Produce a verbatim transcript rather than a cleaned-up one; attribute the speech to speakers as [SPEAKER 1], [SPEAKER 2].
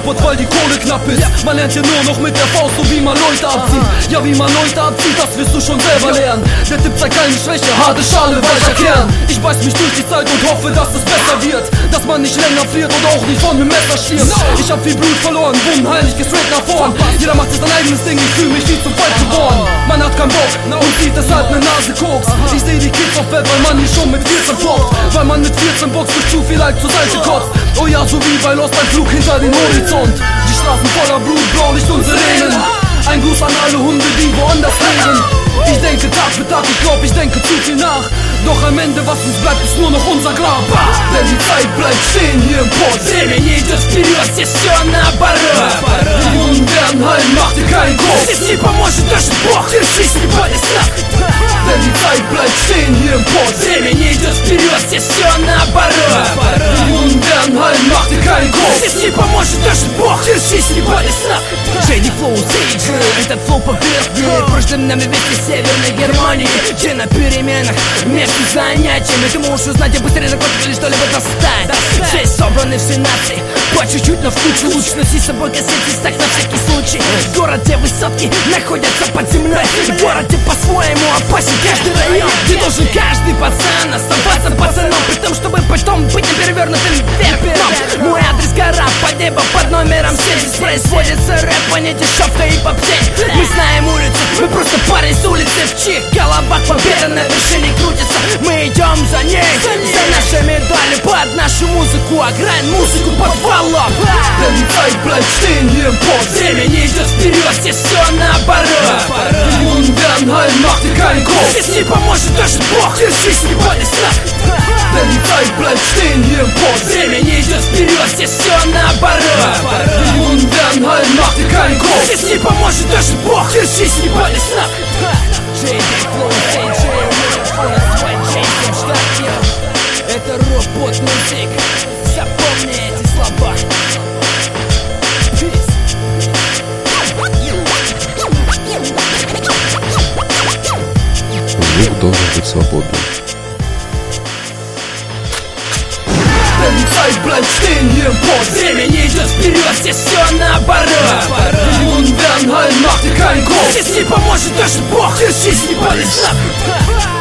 [SPEAKER 1] kaputt, weil die Kohle knapp ist. Man lernt hier nur noch mit der Faust, so wie man Leute abzieht. Ja, wie man Leute abzieht, das wirst du schon selber lernen. Der Tipp zeigt keine Schwäche, harte Schale, weicher Kern. Ich beiß mich durch die Zeit und hoffe, dass es besser wird, dass man nicht länger friert und auch nicht von einem Messer stirbt. Ich hab viel Blut verloren, Wunden heilig gestraight nach vorn. Jeder macht sich sein eigenes Ding, ich fühl mich wie zum Fight geboren. Man hat keinen Bock und sieht deshalb ne Nase Koks. Ich seh die Kids auf Bett, weil man die schon mit vierzehn poppt. Weil man mit vierzehn Box durch zu viel Alk zur Seite kotzt. Oh ja, so wie bei Lost, ein Flug hinter den Horizont. Die Straßen voller Blut, Blaulicht und Sirenen. Ein Gruß an alle Hunde, die woanders leben. Ich denke Tag für Tag, ich glaub, ich denke zu viel nach. Doch am Ende, was uns bleibt, ist nur noch unser Grab. Denn die Zeit bleibt stehen hier im Port.
[SPEAKER 2] Время не идет вперед, здесь все наоборот.
[SPEAKER 1] Die Wunden werden heilen, mach dir keinen Kopf.
[SPEAKER 2] Здесь не поможет даже Бог, держись, не падай нахуй.
[SPEAKER 1] Denn die Zeit bleibt stehen hier im Port.
[SPEAKER 2] Время не идет вперед, здесь все наоборот.
[SPEAKER 1] Die Wunden werden heilen, mach dir keinen Kopf.
[SPEAKER 2] Здесь не поможет даже Бог, держись, не падай нахуй. Джейди Флоу Сейджи, этот флоу поверхный. Прошлым нами вместе Северной Германии, где на переменах между занятиями ты можешь узнать, а быстрее закончить или что-либо достать. Здесь собраны все нации, по чуть-чуть, но в кучу. Лучше носи с собой кассеты, так на всякий случай. Город, где высотки находятся под землей. Город, где по-своему опасен каждый район. Где должен каждый пацан оставаться пацаном, при том, чтобы потом быть неперевернутым вверх дном. Мой адрес гора под небо под номером семь. Здесь производится рэп, а не дешевка и попсень. Мы знаем улицу, мы просто парень с улицы, в чьих головах победа на вершине крутится. Мы идем за ней, за нашей медалью, под нашу музыку, играем музыку подвалом.
[SPEAKER 1] Denn die Zeit bleibt stehen hier im Port.
[SPEAKER 2] Время не идет вперед, здесь все наоборот.
[SPEAKER 1] Die Wunden werden heilen, mach dir keinen Kopf.
[SPEAKER 2] Здесь не поможет даже Бог, держись, не падай нахуй.
[SPEAKER 1] Denn die Zeit bleibt stehen hier im Port.
[SPEAKER 2] Время не идет вперед, здесь все наоборот.
[SPEAKER 1] Die Wunden werden heilen, mach dir keinen Kopf.
[SPEAKER 2] Здесь не поможет даже Бог, держись, не падай нахуй. Джей Ди Флоу Сейджи, Джейсон Штатер. Это робот музык, запомни эти слова.
[SPEAKER 3] Звук должен быть свободным.
[SPEAKER 1] Denn die Zeit bleibt stehen hier im Port.
[SPEAKER 2] Время не идет вперед, здесь все наоборот.
[SPEAKER 1] Die Wunden werden heilen, mach dir keinen Kopf.
[SPEAKER 2] Здесь не поможет даже Бог, держись, не падай нахуй.